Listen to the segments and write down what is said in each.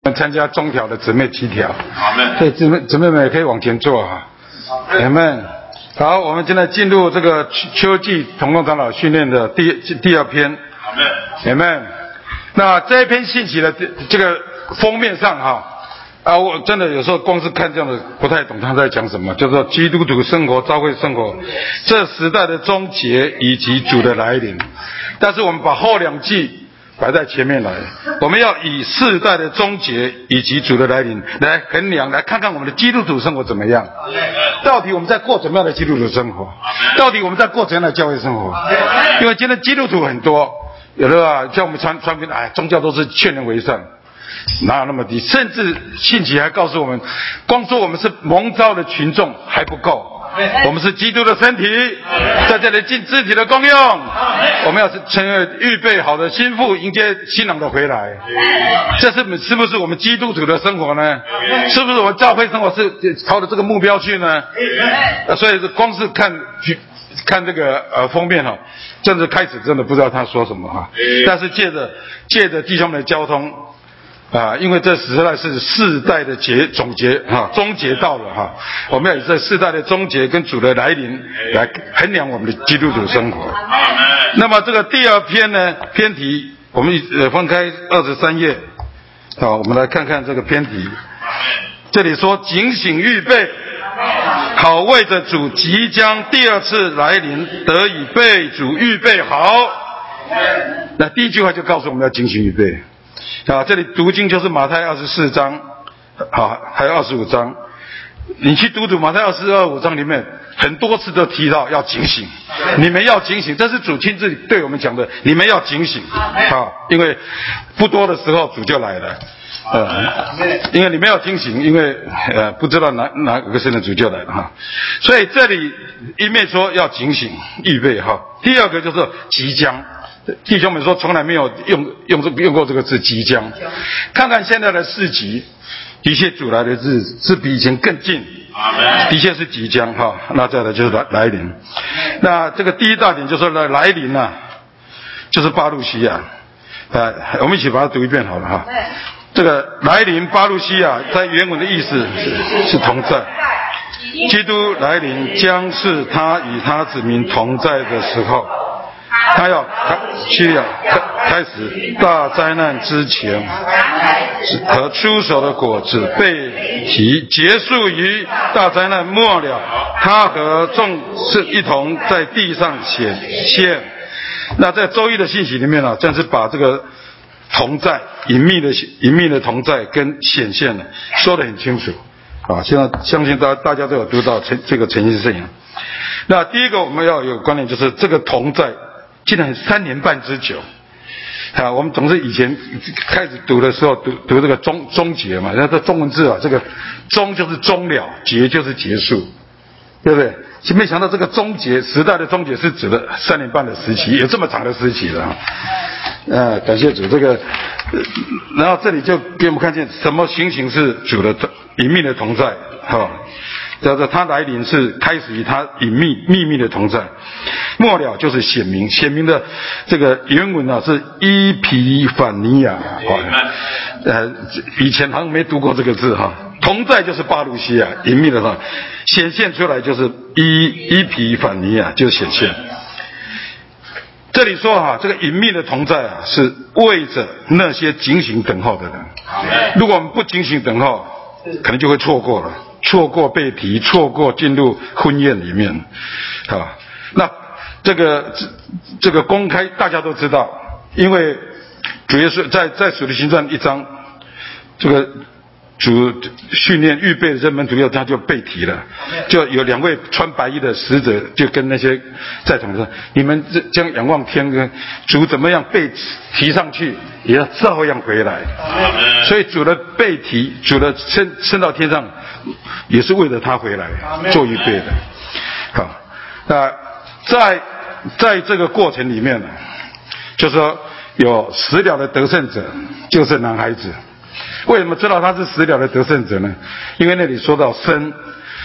参加中条的姊妹集条，对，姊妹们也可以往前坐啊。阿们。好，我们现在进入这个秋季同工长老训练的第二篇。阿们。那这一篇信息的这个封面上我真的有时候光是看这样的不太懂他在讲什么，叫做基督徒生活、教会生活，这时代的终结以及主的来临。但是我们把后两句摆在前面来，我们要以世代的终结以及主的来临来衡量，来看看我们的基督徒生活怎么样，到底我们在过怎么样的基督徒生活，到底我们在过怎样的教会生活。因为今天基督徒很多，有的像我们传福音，宗教都是劝人为善，哪有那么低？甚至信息还告诉我们，光说我们是蒙召的群众还不够，我们是基督的身体，在这里尽肢体的功用。我们要成为预备好的心腹，迎接新郎的回来。这是不是我们基督徒的生活呢？是不是我们教会生活是朝着这个目标去呢？所以光是看这个封面真的开始真的不知道他说什么但是借着弟兄们的交通因为这时代是世代的终结到了我们要以这世代的终结跟主的来临来衡量我们的基督徒生活。那么这个第二篇呢，篇题我们分开23页，我们来看看这个篇题。这里说警醒预备，好为着主即将第二次来临得以被主预备好。那第一句话就告诉我们要警醒预备这里读经就是马太24章还有25章，你去读马太25章里面很多次都提到要警醒，你们要警醒，这是主亲自对我们讲的，你们要警醒因为不多的时候主就来了因为你们要警醒，因为不知道哪个时候主就来了所以这里一面说要警醒预备第二个就是即将。弟兄们说从来没有用过这个字即将。看看现在的市集，的确主来的日子是比以前更近，的确是即将那再来就是来临。那这个第一大点就是来临就是巴路西亚我们一起把它读一遍好了这个来临巴路西亚在原文的意思是同在，基督来临将是他与他子民同在的时候，他要开始大灾难之前和出手的果子被提，结束于大灾难末了，他和众是一同在地上显现。那在周一的信息里面真是把这个同在隐秘的同在跟显现说得很清楚现在相信大家都有读到这个诚心圣言。那第一个我们要有观念，就是这个同在竟然3年半之久我们总是以前开始读的时候读这个终结嘛，那这中文字这个终就是终了，结就是结束，对不对？没想到这个终结时代的终结是指的3年半的时期，有这么长的时期了感谢主。这个然后这里就给我们看见什么情形是主的隐秘的同在叫做他来临是开始于他秘密的同在，末了就是显明的这个原文是伊皮反尼亚以前好像没读过这个字同在就是巴路西亚，隐秘的显现出来就是伊皮反尼亚，就是显现。这里说这个隐秘的同在是为着那些警醒等候的人，如果我们不警醒等候，可能就会错过了，错过被提，错过进入婚宴里面那这个公开大家都知道，因为主耶稣在使徒行传1章这个主训练预备的这门徒他就被提了，就有2位穿白衣的使者就跟那些在场的说，你们将仰望天，跟主怎么样被提上去也要照样回来。所以主的被提，主的升到天上也是为了他回来做预备的在这个过程里面就是说有死了的得胜者，就是男孩子。为什么知道他是死了的得胜者呢？因为那里说到生，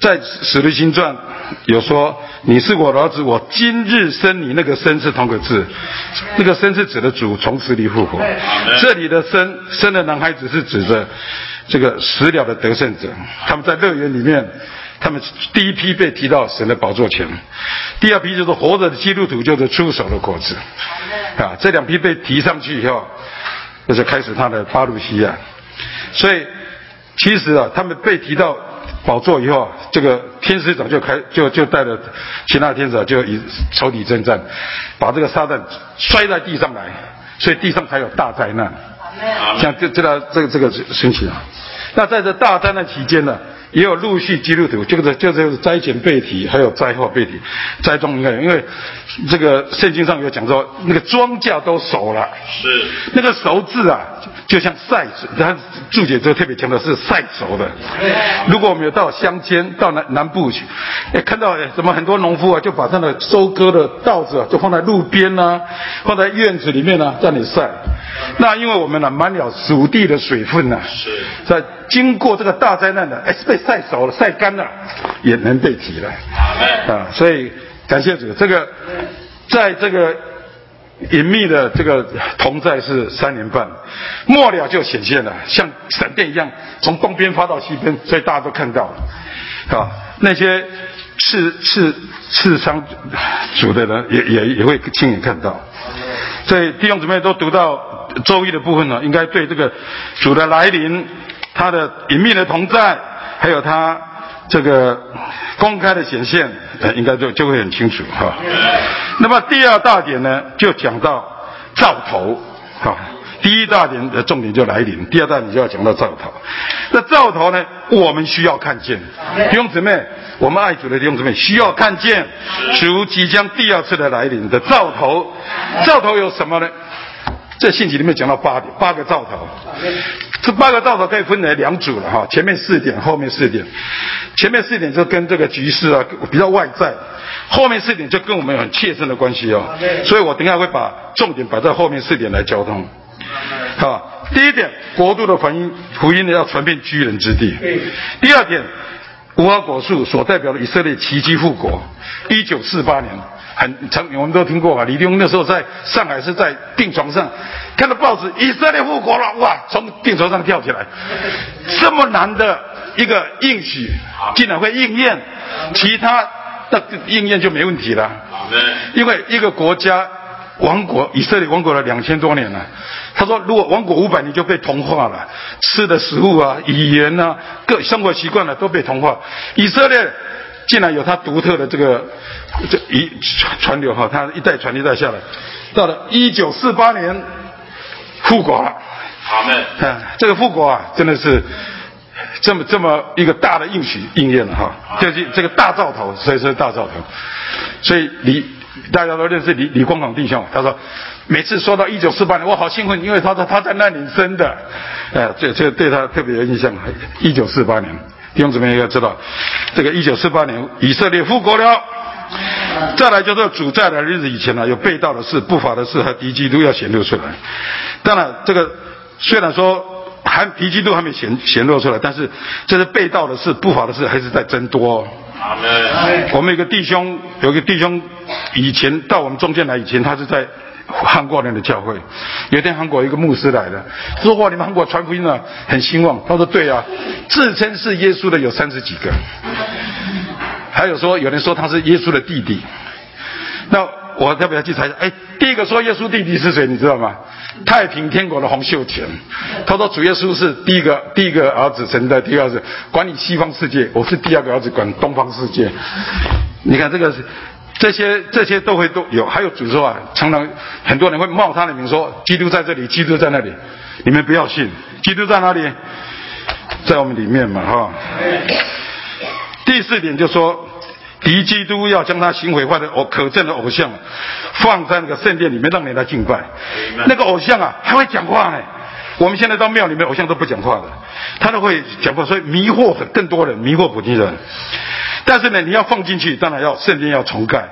在使徒行传有说，你是我的儿子，我今日生你，那个生是同个字，那个生是指的主从死里复活。这里的生的男孩子是指着这个死了的得胜者，他们在乐园里面，他们第一批被提到神的宝座前，第二批就是活着的基督徒，就是出手的果子啊。这两批被提上去以后，就是开始他的巴路西亚。所以其实啊，他们被提到宝座以后，这个天使长就带着其他天使就以仇敌征战，把这个撒旦摔在地上来，所以地上才有大灾难。像这个神奇啊。那在这大灾难期间呢，也有陆续基督徒，就是灾前被提，还有灾后被提，灾中应该有，因为这个圣经上有讲说，那个庄稼都熟了，是那个熟字啊，就像晒，他注解就特别强调是晒熟的。如果我们有到乡间，到南部去，看到什么很多农夫啊，就把他的收割的稻子啊，就放在路边啊，放在院子里面啊，在那里晒。那因为我们呢，满了属地的水分啊，在经过这个大灾难的，被晒熟了、晒干了，也能被提了啊！所以感谢主，这个在这个隐秘的这个同在是3年半，末了就显现了，像闪电一样从东边发到西边，所以大家都看到了啊。那些刺伤主的人也会亲眼看到。所以弟兄姊妹都读到周一的部分呢，应该对这个主的来临，他的隐秘的同在，还有他这个公开的显现，应该就会很清楚哈。那么第二大点呢，就讲到兆头哈。第一大点的重点就来临，第二大点就要讲到兆头。那兆头呢，我们需要看见，弟兄姊妹，我们爱主的弟兄姊妹需要看见主即将第二次的来临的兆头。兆头有什么呢？这信息里面讲到8个兆头。这8个兆头可以分为2组了哈，前面4点，后面4点。前面4点就跟这个局势啊比较外在，后面4点就跟我们有很切身的关系哦。所以我等一下会把重点摆在后面4点来交通。第一点，国度的福音要传遍居人之地。第二点，无花果树所代表的以色列奇迹复国。1948年。我们都听过啊，李立峰那时候在上海是在病床上，看到报纸以色列复国了，哇，从病床上跳起来，这么难的一个应许竟然会应验，其他的应验就没问题了。因为一个国家亡国，以色列亡国了2000多年了。他说，如果亡国500年就被同化了，吃的食物啊、语言啊、各生活习惯啊都被同化。以色列竟然有他独特的这传流哈，他一代传一代下来，到了1948年复国了。阿们。这个复国啊，真的是这么一个大的应许应验了哈，就是这个大兆头，所以是大兆头。所以大家都认识李光广弟兄，他说每次说到1948年，我好兴奋，因为他说他在那里生的，这对他特别有印象。1948年。弟兄姊妹要知道，这个1948年以色列复国了。再来就是主再来的日子以前呢，有背道的事、不法的事和敌基督要显露出来。当然，这个虽然说敌基督还没显露出来，但是这是背道的事、不法的事还是在增多。我们有个弟兄以前到我们中间来以前，他是在韩国人的教会。有一天韩国有一个牧师来了，说哇，你们韩国传福音啊很兴旺。他说对啊，自称是耶稣的有30几个，还有人说他是耶稣的弟弟。那我特别要去查一下，第一个说耶稣弟弟是谁你知道吗？太平天国的洪秀全。他说主耶稣是第一个儿子，神的第一个儿子，管理西方世界，我是第2个儿子，管东方世界。你看这些都有。还有主说啊，常常很多人会冒他的名说基督在这里，基督在那里，你们不要信。基督在哪里？在我们里面嘛哈。第4点就说敌基督要将他行毁坏的可憎的偶像放在那个圣殿里面，让你来敬拜。那个偶像啊还会讲话呢。我们现在到庙里面偶像都不讲话的，他都会讲话，所以迷惑更多人，迷惑普通人。但是呢，你要放进去，当然要圣殿要重盖，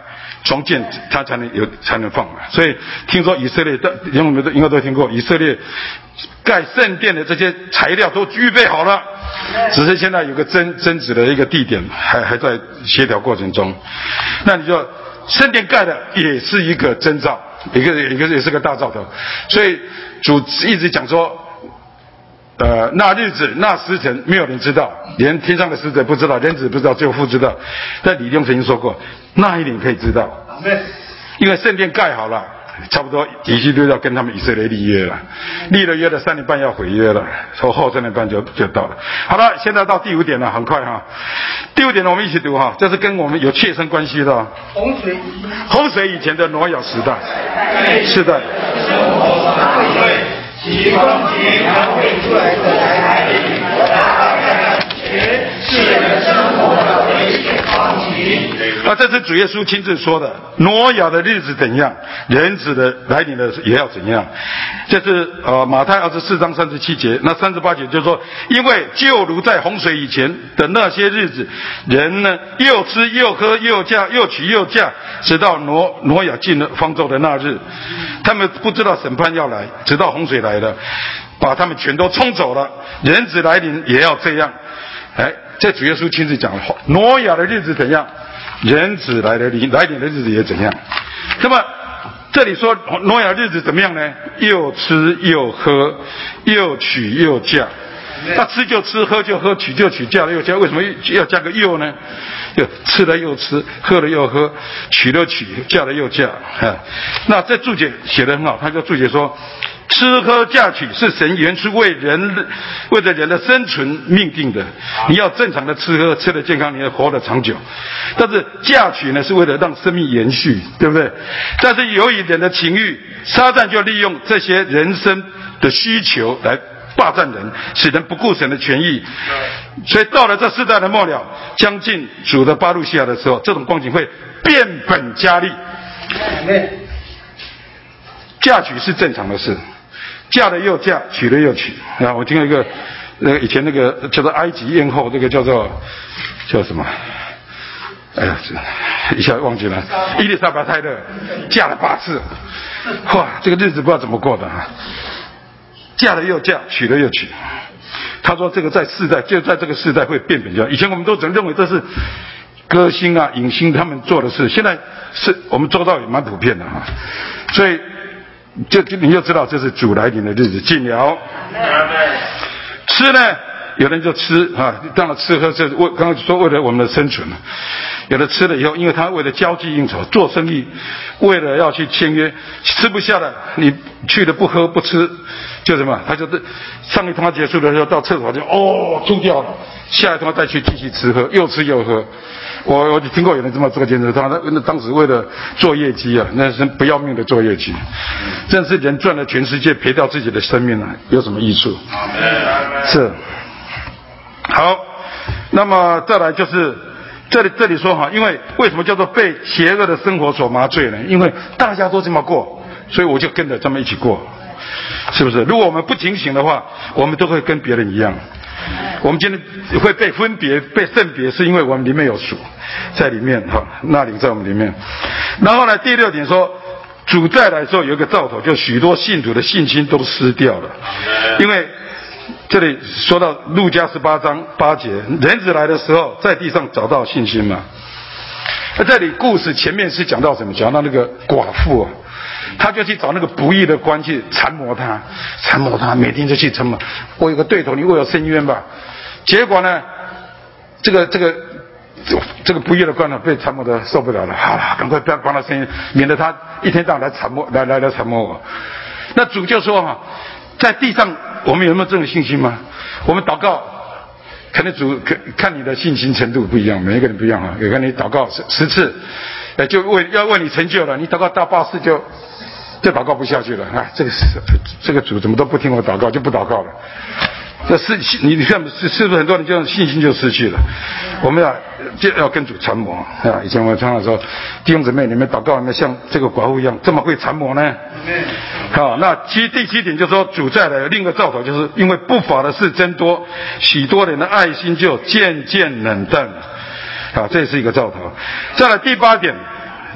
重建它才能放嘛。所以听说以色列的，因为我们应该都听过，以色列盖圣殿的这些材料都预备好了，只是现在有个争执的一个地点还在协调过程中。那你就圣殿盖的也是一个征兆，一个也是个大兆头。所以主一直讲说，那日子那时辰没有人知道，连天上的使者不知道，人子不知道，只有父知道。但李用曾经说过，那一年可以知道，因为圣殿盖好了，差不多以西就要跟他们以色列立约了，立了约的3年半要毁约了，说后3年半就到了。好了，现在到第5点了，很快哈。第5点呢，我们一起读哈，这是跟我们有切身关系的。洪水以前的挪亚时代，是的。其光景描绘出来的来临，世人生活的危险光景。这是主耶稣亲自说的，挪亚的日子怎样，人子的来临的也要怎样。这是马太24章37节，那38节就是说，因为就如在洪水以前的那些日子，人呢又吃又喝又嫁又娶又嫁，直到挪亚进了方舟的那日，他们不知道审判要来，直到洪水来了，把他们全都冲走了。人子来临也要这样。这主耶稣亲自讲了，挪亚的日子怎样，人子来临的日子也怎样。那么这里说挪亚日子怎么样呢？又吃又喝，又娶又嫁。那吃就吃，喝就喝，娶就娶，嫁了又嫁。为什么要加个又呢？就吃了又吃，喝了又喝，娶了娶，嫁了又嫁。那这注解写得很好，他就注解说，吃喝嫁娶是神原初为着人的生存命定的。你要正常的吃喝，吃得健康，你要活得长久。但是嫁娶呢，是为了让生命延续，对不对？但是由于人的情欲，撒旦就利用这些人生的需求来霸占人，使人不顾神的权益。所以到了这世代的末了，将近主的巴路西亚的时候，这种光景会变本加厉。嫁娶是正常的事，嫁了又嫁，娶了又娶。我听了一个以前那个叫做埃及艳后，这个叫什么？哎呀，一下忘记了。伊丽莎白泰勒嫁了8次，哇，这个日子不知道怎么过的啊！嫁了又嫁，娶了又娶。他说这个在这个世代会变本加厉。以前我们都只认为这是歌星啊、影星他们做的事，现在是我们周遭也蛮普遍的啊。所以你就知道这是主来临的日子近了。吃呢，有人就吃啊，当然吃喝是刚刚说为了我们的生存。有的吃了以后，因为他为了交际应酬、做生意，为了要去签约，吃不下了，你去了不喝不吃，就什么，他就是上一通话结束的时候到厕所就吐掉了，下一通话再去继续吃喝，又吃又喝。我听过有人这么做坚持，他当时为了做业绩啊，那是不要命的做业绩。真是人赚了全世界，赔掉自己的生命啊，有什么益处？是。好，那么再来就是这里说哈，因为为什么叫做被邪恶的生活所麻醉呢？因为大家都这么过，所以我就跟着他们一起过，是不是？如果我们不警醒的话，我们都会跟别人一样。我们今天会被分别、被圣别，是因为我们里面有主在里面哈，那灵在我们里面。然后呢，第6点说，主再来的时候有一个兆头，就许多信徒的信心都失掉了，因为这里说到路加18章8节，人子来的时候，在地上找到信心吗？这里故事前面是讲到什么？讲到那个寡妇啊，他就去找那个不义的官去缠磨他，每天就去缠磨。我有个对头，你为我伸冤吧。结果呢，这个不义的官呢，被缠磨得受不了了，好了，赶快不要帮他伸冤，免得他一天到晚来缠磨我。那主就说哈，在地上我们有没有这种信心吗？我们祷告，可能主看你的信心程度不一样，每一个人不一样啊。有个你祷告10次，就要为你成就了，你祷告到8次就祷告不下去了啊！这个主怎么都不听我祷告，就不祷告了。这是你看是不是很多人就信心就失去了？我们要跟主缠磨啊！以前我常常说，弟兄姊妹，你们祷告有没有像这个寡妇一样这么会缠磨呢？好，那第7点就是说，主再来另一个兆头，就是因为不法的事增多，许多人的爱心就渐渐冷淡了。好，这是一个兆头。再来第8点，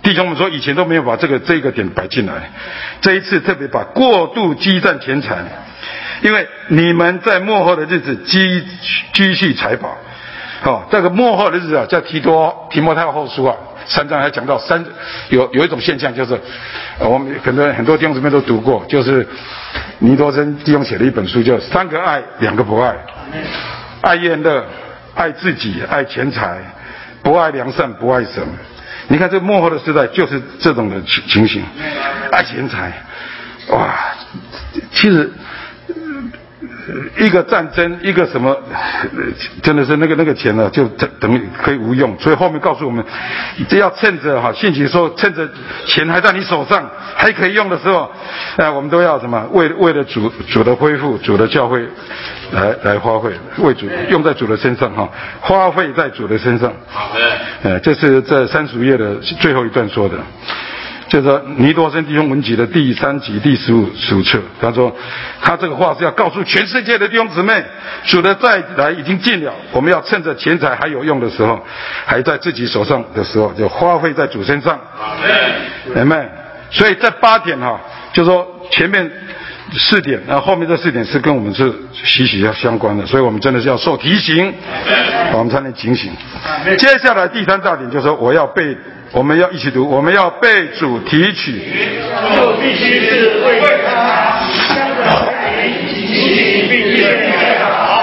弟兄们说以前都没有把这个点摆进来，这一次特别把过度积攒钱财，因为你们在末后的日子积蓄财宝。这个末后的日子啊，叫提摩太后书啊，3章还讲到有一种现象，就是我们很多弟兄姊妹都读过，就是尼多生弟兄写了一本书，叫3个爱2个不爱，爱厌乐，爱自己，爱钱财，不爱良善，不爱神。你看这末后的时代就是这种的情形，爱钱财，哇，其实一个战争，一个什么，真的是那个钱呢，就等于可以无用。所以后面告诉我们，这要趁着信息说，趁着钱还在你手上，还可以用的时候，我们都要什么？为了主的恢复，主的教会来花费，为主用在主的身上花费在主的身上。这是这30页的最后一段说的。就是说尼多生弟兄文集的第3集第15册，他说他这个话是要告诉全世界的弟兄姊妹，主的再来已经近了，我们要趁着钱财还有用的时候，还在自己手上的时候，就花费在主身上。阿们。所以这8点就说前面4点，然后后面这4点是跟我们是息息相关的，所以我们真的是要受提醒，我们才能警醒。接下来第3大点就是说我们要一起读，我们要被主提取，就必须是为他相对并且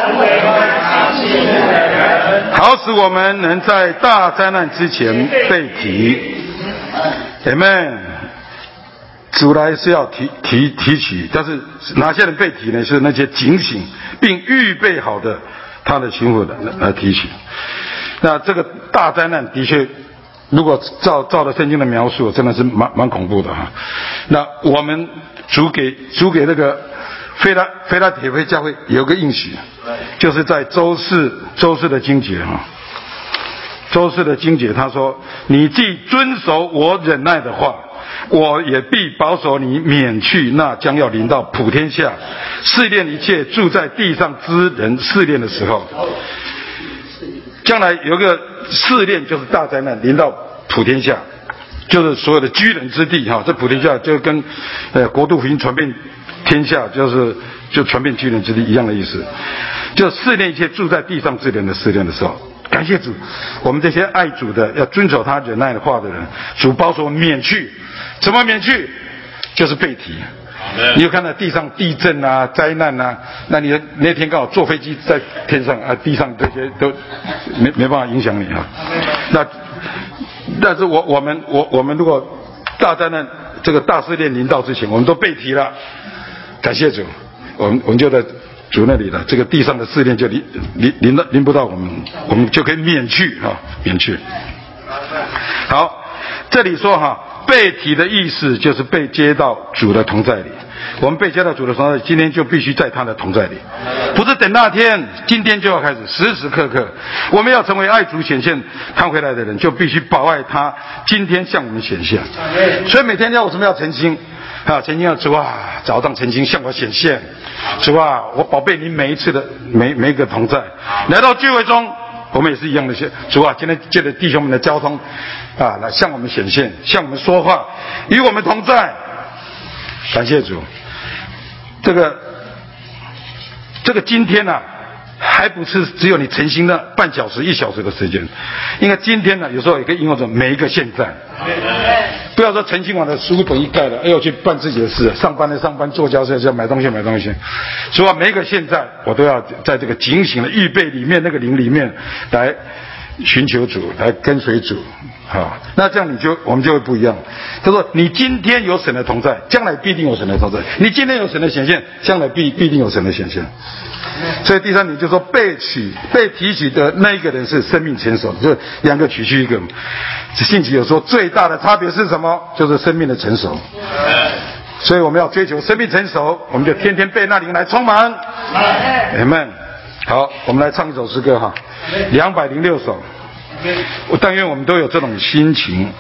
好使我们能在大灾难之前被提。Amen。主来是要提取，但是哪些人被提呢？是那些警醒并预备好的他的行为的来提取。那这个大灾难的确，如果照着圣经的描述，真的是蛮恐怖的那我们主给那个菲拉铁非教会有个应许，就是在周四的经节周四的经节他说：“你既遵守我忍耐的话，我也必保守你免去那将要临到普天下试炼一切住在地上之人试炼的时候。”将来有个试炼，就是大灾难临到普天下，就是所有的居人之地这普天下就跟国度福音传遍天下，就传遍居人之地一样的意思，就试炼一切住在地上之人的试炼的时候。感谢主，我们这些爱主的要遵守他忍耐的话的人，主保守免去。怎么免去？就是被提。你有看到地上地震啊、灾难啊，那你那天刚好坐飞机在天上地上这些都没办法影响你但是我们如果大灾难这个大试炼临到之前，我们都被提了，感谢主，我们就在主那里了，这个地上的试炼就临不到我们就可以免去免去。好，这里说被提的意思就是被接到主的同在里。我们被接到主的同在里，今天就必须在他的同在里，不是等那天，今天就要开始，时时刻刻。我们要成为爱主显现他回来的人，就必须保爱他今天向我们显现。所以每天为什么要诚心诚心要主早上诚心向我显现，主我宝贝你每一次的每一个同在。来到聚会中，我们也是一样的，主今天借着弟兄们的交通来向我们显现，向我们说话，与我们同在。感谢主。这个今天还不是只有你诚心的半小时1小时的时间，因为今天有时候也可以应用着每一个现在。不要说诚心完了书本一盖了，要去办自己的事，上班的上班，做家事要买东西买东西。所以每一个现在我都要在这个警醒的预备里面，那个灵里面来寻求主，来跟随主。那这样我们就会不一样。他说你今天有神的同在，将来必定有神的同在。你今天有神的显现，将来必定有神的显现。所以第3点就是说被提取的那一个人是生命成熟，就2个取去1个。信息有说最大的差别是什么？就是生命的成熟。所以我们要追求生命成熟，我们就天天被那灵来充满。Amen。好，我们来唱一首诗歌206首。但愿我们都有这种心情。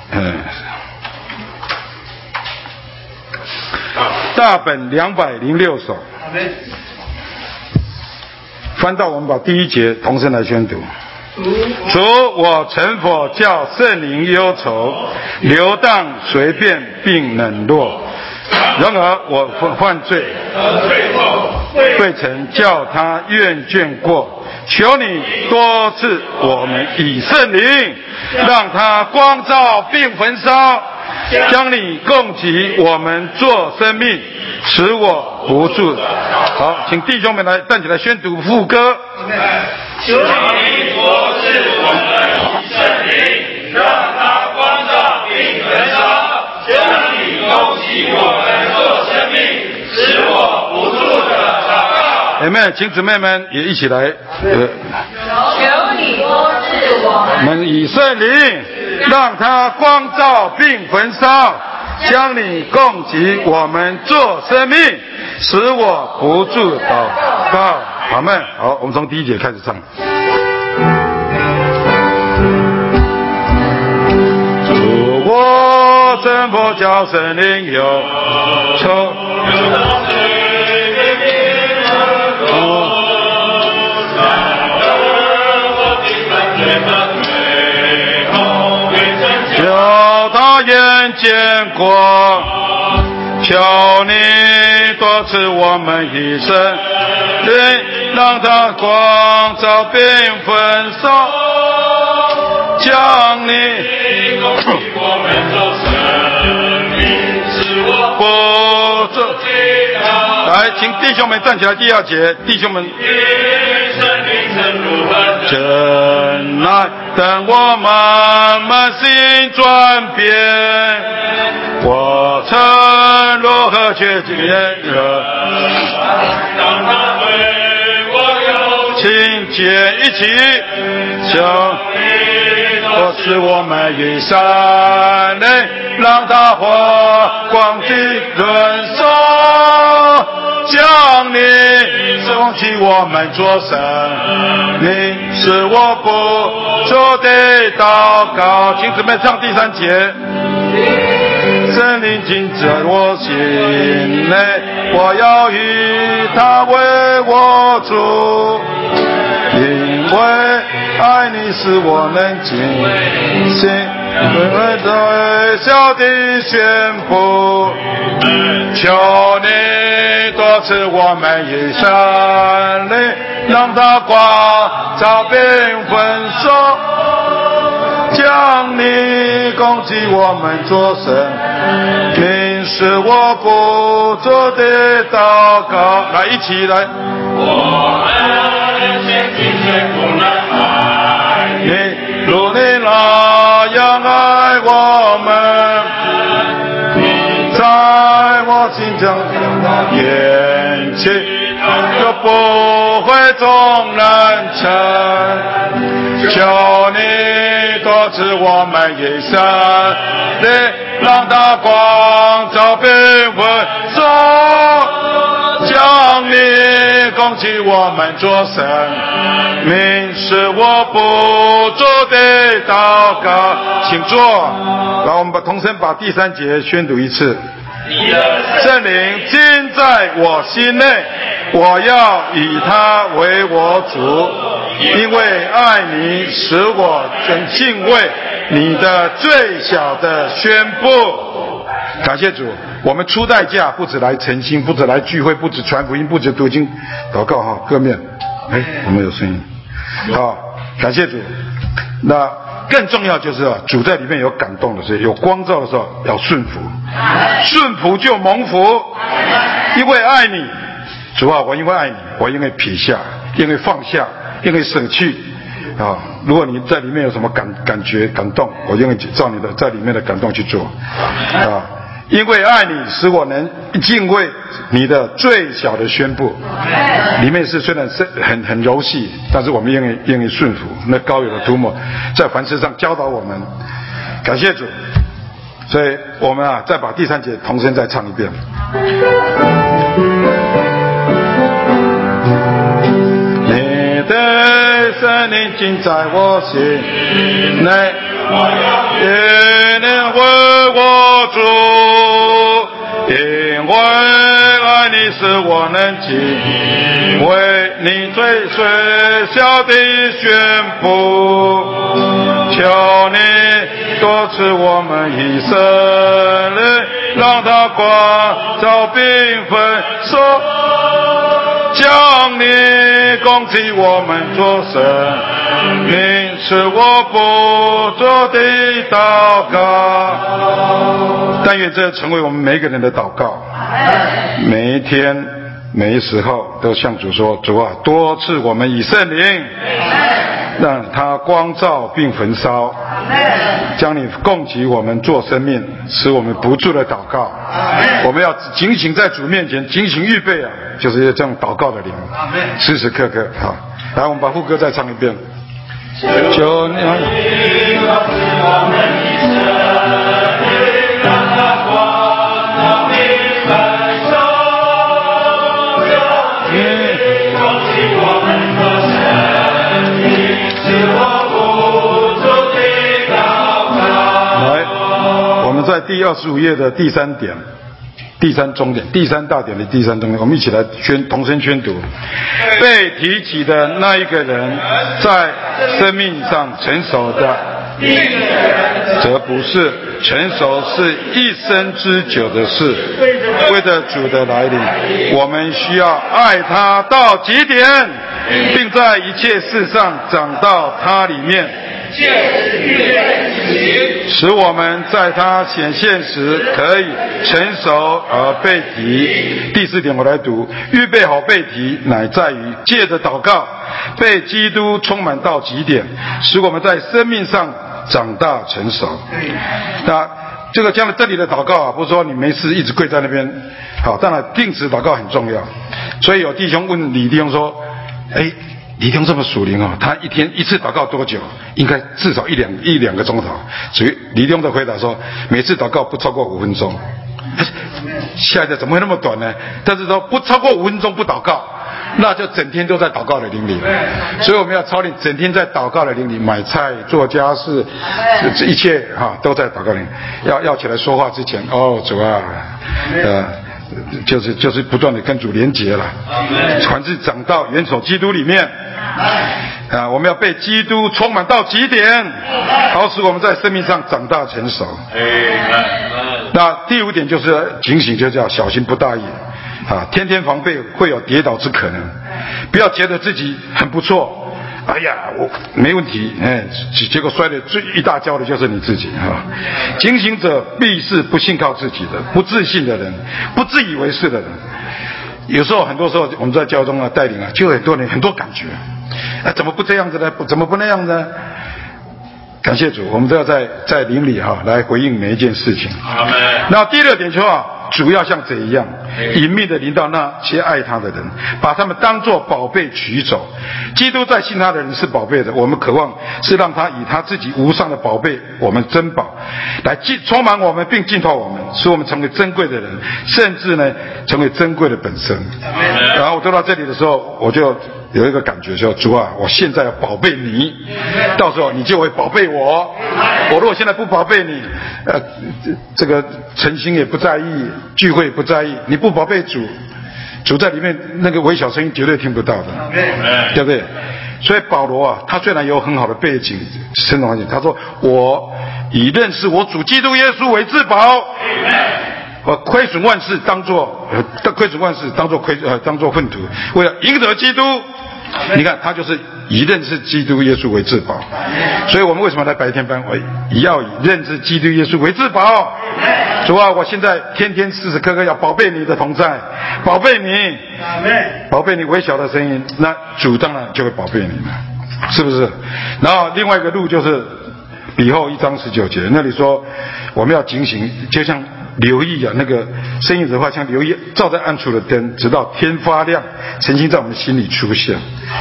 大本206首，翻到我们把第1节同声来宣读。 主，我成佛叫圣灵忧愁，流荡随便并冷落。然而我犯罪，未曾叫他厌倦过。求你多赐我们以圣灵，让他光照并焚烧，将你供给我们做生命，使我不住。好，请弟兄们来站起来宣读副歌。 求你多赐我们以圣灵，让他光照并焚烧，将你供给我们做生命，使我不住的祷告。 Amen， 请姊妹们也一起来。 求你多赐我们以圣灵，让他光照并焚烧，将你供给我们做生命，使我不住祷告。阿们。好，我们从第一节开始唱。主，我真佛教圣灵忧愁，叫他眼见过，求你多赐我们一生灵，让他光照并焚烧，将你供给我们做生命，使我不住。来，请弟兄们站起来。第二节，弟兄们，真爱等我慢慢心转变，我曾如何却经验了，让他对我有情结一起，将多赐我们一山内，让他火光地润烧，将你供给我们做生命，使我不住的祷告。请姊妹唱第三节。圣灵进在我心内，我要与他为我主，因为爱你使我能尽心最小的宣布，求你多赐我们一生灵，让它光照并焚烧，将你供给我们做生命，使我不住的祷告。来，一起来。我们先进最不能爱你，如你那样爱我们，在我心中眼前就不会众人称，求你多赐我们一生灵，让它光照并焚烧，将你供给我们做生命，使我不住的祷告。请坐。来，我们同声把第三节宣读一次。圣灵今在我心内，我要以他为我主，因为爱你使我真敬畏你的最小的宣布。感谢主，我们出代价，不止来诚心，不止来聚会，不止传福音，不止读经祷告哈，各面。我们有声音。好，感谢主。那更重要就是主在里面有感动的时候，有光照的时候要顺服，顺服就蒙福。因为爱你，主啊，我因为爱你，我因为撇下，因为放下，因为舍弃啊。如果你在里面有什么感觉感动，我愿意照你的在里面的感动去做啊。因为爱你，使我能敬畏你的最小的宣布。里面是虽然是很柔细，但是我们愿意顺服。那高有的涂抹在凡事上教导我们，感谢主。所以我们再把第三节同声再唱一遍。你的圣灵进在我心内，也能为我主，因为爱你使我能记，为你最最小的宣布，求你多赐我们以色列，让它光照缤纷，说将你供给我们做生命，是我不做的祷告。但愿这成为我们每一个人的祷告，每一天每一时候都向主说，主啊，多赐我们以圣灵，让它光照并焚烧，将你供给我们做生命，使我们不住的祷告。我们要警醒在主面前，警醒预备啊，就是要这样祷告的灵，时时刻刻。好，来，我们把副歌再唱一遍。求你在第25页的第3点，第3中点，第3大点的第3中点，我们一起来同声宣读。被提起的那一个人，在生命上成熟的，则不是成熟，是一生之久的事。为着主的来临，我们需要爱他到极点，并在一切事上长到他里面，使我们在他显现时可以成熟而被提。第4点我来读，预备好被提，乃在于借着祷告被基督充满到极点，使我们在生命上长大成熟。那这个这里的祷告啊，不是说你没事一直跪在那边，好，当然定时祷告很重要。所以有弟兄问李弟兄说，李弟兄这么属灵啊，他一天一次祷告多久？应该至少一两个钟头。所以李弟兄的回答说，每次祷告不超过5分钟。下一个怎么会那么短呢？但是说不超过5分钟不祷告，那就整天都在祷告的灵里。所以我们要操练整天在祷告的灵里，买菜、做家事，一切都在祷告里。要起来说话之前，主啊，就是不断的跟主连结了，凡是长到元首基督里面我们要被基督充满到极点，好使我们在生命上长大成熟。那第5点就是警醒，就叫小心不大意天天防备会有跌倒之可能，不要觉得自己很不错，我没问题，结果摔得最一大跤的就是你自己警醒者必是不信靠自己的，不自信的人，不自以为是的人。有时候很多时候我们在教中带领就很多人很多感觉，怎么不这样子呢？怎么不那样呢？感谢主，我们都要在灵里来回应每一件事情。那第6点说主要像贼一样隐秘的临到那些爱他的人，把他们当作宝贝取走。基督在信他的人是宝贝的，我们渴望是让他以他自己无上的宝贝，我们珍宝来充满我们，并浸透我们，使我们成为珍贵的人，甚至呢成为珍贵的本身。然后我读到这里的时候，我就有一个感觉说，主啊，我现在要宝贝你，到时候你就会宝贝我。我如果现在不宝贝你，这个诚心也不在意，聚会也不在意，你不宝贝主在里面那个微小声音绝对听不到的，对不对？所以保罗他虽然有很好的背景生活环境，他说我以认识我主基督耶稣为至宝，我亏损万事当作粪土，为了赢得基督。你看他就是以认识基督耶稣为至宝。所以我们为什么来白天班？我要以认识基督耶稣为至宝。主啊，我现在天天时时刻刻要宝贝你的同在，宝贝你，宝贝你微小的声音，那主当然就会宝贝你了，是不是？然后另外一个路就是彼后1章19节，那里说我们要警醒，就像留意那个声音的话，像留意照在暗处的灯，直到天发亮，诚心在我们心里出现。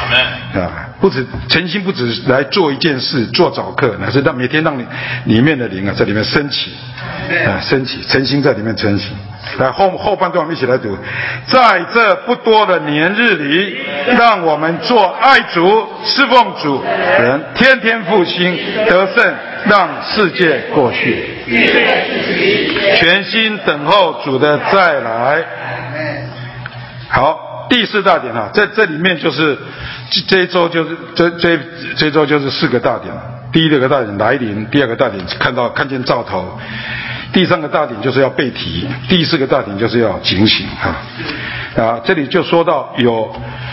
诚心不只来做一件事，做早课，乃是每天让你里面的灵在里面升起，升起，诚心在里面升起。来后半段我们一起来读，在这不多的年日里，让我们做爱主、侍奉主人，天天复兴得胜，让世界过去，全心等候主的再来。 好，第4大点啊，在这里面就是这一周就是这一周就是4个大点。第1个大点来临，第2个大点看见兆头，第3个大点就是要被提，第4个大点就是要警醒啊。这里就说到有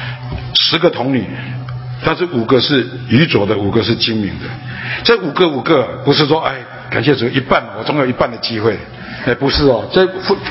10个童女，但是5个是愚拙的，5个是精明的。这5个不是说感谢主一半，我总有一半的机会，不是哦，这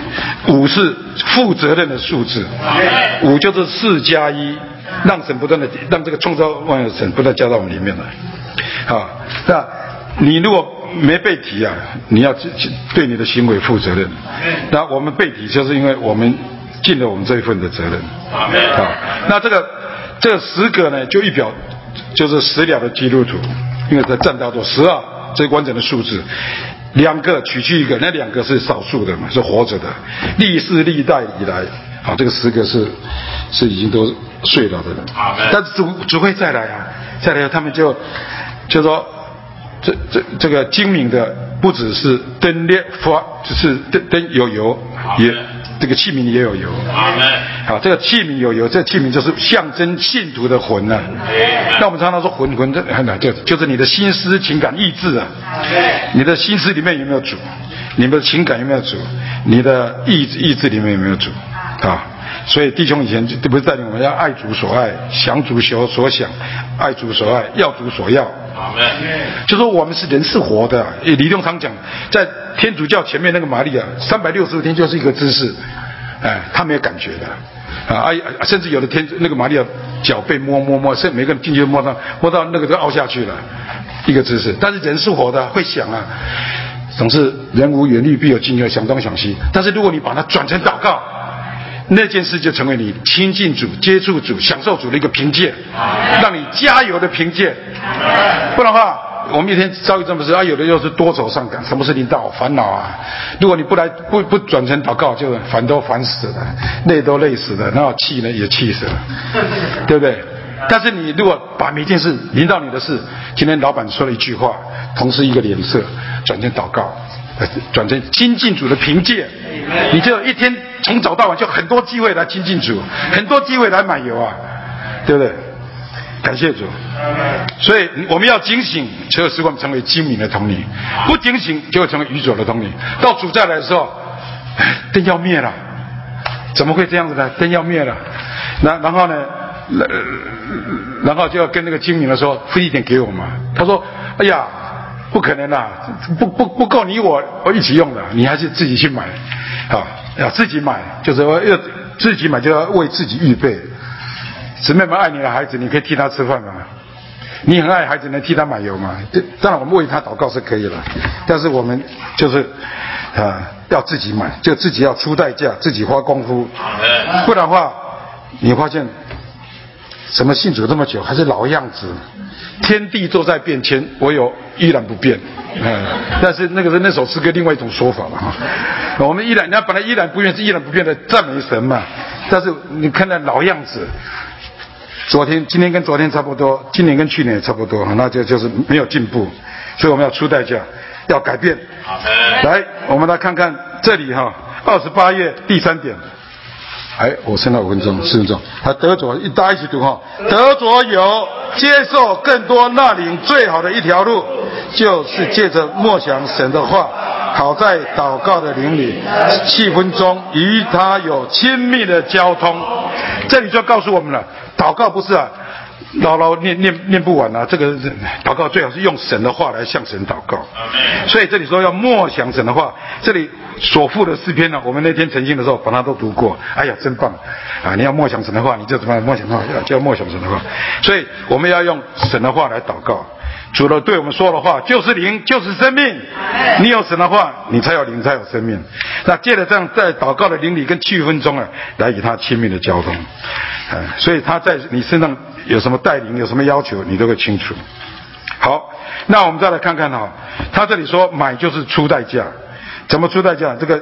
5是负责任的数字，5就是4+1，让神不断的让这个创造万有的神不断加到我们里面来。那你如果没被提啊，你要对你的行为负责任。那我们被提，就是因为我们尽了我们这一份的责任。那这个10个呢，就预表就是10了的基督徒，因为在占到多12，这是完整的数字。2个取去1个，那2个是少数的嘛，是活着的。历世历代以来，这个10个是已经都睡了的人。但是主会再来啊，再来他们就说这个精明的不只是灯烈发，就是灯有油，也这个器皿也有油。好，这个器皿有油，这个器皿就是象征信徒的魂啊。那我们常常说魂，就是你的心思、情感、意志啊。你的心思里面有没有主？你们的情感有没有主？你的意志里面有没有主？所以弟兄以前不是带领我们要爱主所爱，想主所想，爱主所爱，要主所要。就说我们人是活的。李东常讲，在天主教前面那个玛利亚365天就是一个姿势，他没有感觉的甚至有的那个玛利亚脚被摸，甚至每个人进去摸到那个都凹下去了，一个姿势。但是人是活的，会想啊，总是人无远虑必有近忧，想东想西。但是如果你把它转成祷告，那件事就成为你亲近主、接触主、享受主的一个凭借，让你加油的凭借。不然的话，我们一天遭遇这么事有的又是多愁善感，什么事情到烦恼啊。如果你不转成祷告，就烦都烦死了，累都累死了，然后气呢也气死了，对不对？但是你如果把每件事临到你的事，今天老板说了一句话，同事一个脸色，转成祷告，转成亲近主的凭借，你就一天从早到晚就很多机会来亲近主，很多机会来买油啊，对不对？感谢主。所以我们要警醒，才有使我们成为精明的童女；不警醒，就会成为愚拙的童女。到主再来的时候，灯要灭了，怎么会这样子呢？灯要灭了，然后呢？然后就要跟那个精明的说，分一点给我嘛。他说：“哎呀，不可能啦，不够你我一起用的，你还是自己去买，要自己买，就是要自己买，就要为自己预备。姊妹们，爱你的孩子，你可以替他吃饭吗？你很爱孩子，能替他买油吗？当然，我们为他祷告是可以了，但是我们就是要自己买，就自己要出代价，自己花功夫，不然的话，你发现。”什么信主这么久还是老样子，天地都在变迁，唯有依然不变。但是那首诗歌另外一种说法嘛。我们本来依然不变是依然不变的赞美神嘛。但是你看那老样子，今天跟昨天差不多，今年跟去年也差不多，那就是没有进步。所以我们要出代价，要改变。来，我们来看看这里28页第3点。我剩了5分钟、4分钟。得着，大家一起读得着有接受更多那灵最好的一条路，就是借着默想神的话，好在祷告的灵里气氛中与他有亲密的交通。这里就告诉我们了，祷告不是唠念不完啊！这个祷告最好是用神的话来向神祷告。所以这里说要默想神的话，这里所附的诗篇呢，我们那天晨星的时候把它都读过。哎呀，真棒啊！你要默想神的话，你就怎么样默想的话，就要默想神的话。所以我们要用神的话来祷告。除了对我们说的话，就是灵，就是生命。你有神的话，你才有灵，才有生命。那借着这样在祷告的灵里跟气氛中来与他亲密的交通。所以他在你身上有什么带领，有什么要求，你都会清楚。好，那我们再来看看他这里说买就是出代价，怎么出代价？这个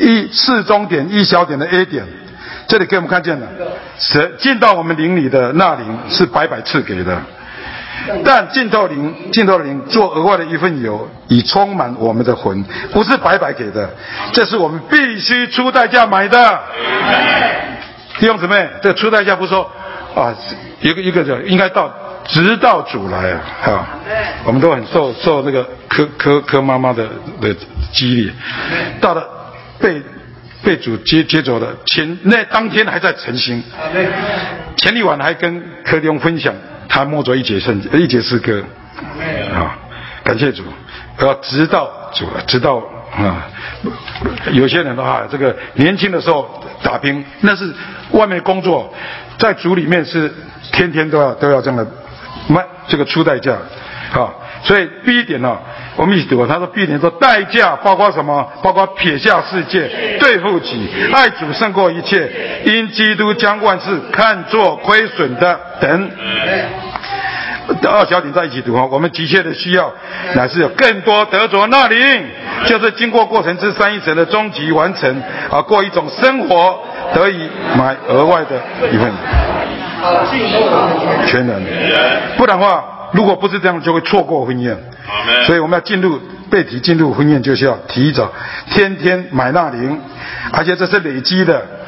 4中点1小点的 A 点，这里给我们看见了，神进到我们灵里的那灵是白白赐给的，但进到灵做额外的一份油，以充满我们的魂，不是白白给的，这是我们必须出代价买的。 弟兄姊妹，这初代教不说啊，一个应该到直到主来啊，我们都很受那个柯妈妈的激励，到了被主接走的那当天还在晨星，前一晚还跟柯弟兄分享他摸着一节诗歌啊，感谢主，要直到主了，直到有些人的话，这个年轻的时候打拼，那是外面工作，在主里面是天天都要这样的这个出代价啊。所以第一点呢，我们一起读，他说第一点说代价包括什么？包括撇下世界，对付己，爱主胜过一切，因基督将万事看作亏损的等。二小点在一起读，我们急切的需要乃是有更多得着那灵，就是经过过程之三一神的终极完成，过一种生活得以买额外的一份全能。不然的话，如果不是这样，就会错过婚宴。所以我们要进入婚宴，就是要提早天天买那灵，而且这是累积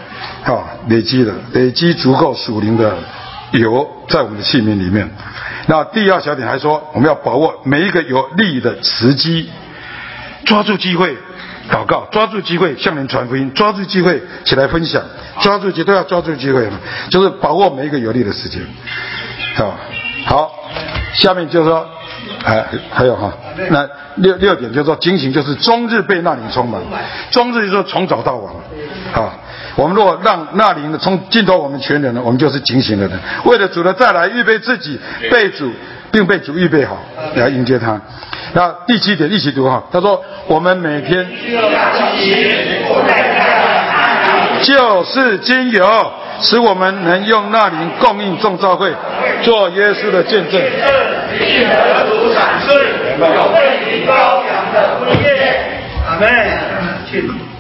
足够属灵的油在我们的器皿里面。那第二小点还说，我们要把握每一个有利的时机，抓住机会祷告，抓住机会向人传福音，抓住机会起来分享，都要抓住机会，就是把握每一个有利的时间。好，下面就是说，还有那六点就是说，警醒就是终日被那灵充满，终日就是从早到晚我们如果让那灵浸透我们全人呢，我们就是警醒的人，为了主的再来预备自己，并被主预备好来迎接他。那第7点一起读他说我们每天就是经由，使我们能用那灵供应众教会，做耶稣的见证， 并得主赏赐，有为你羔羊的婚宴。阿们。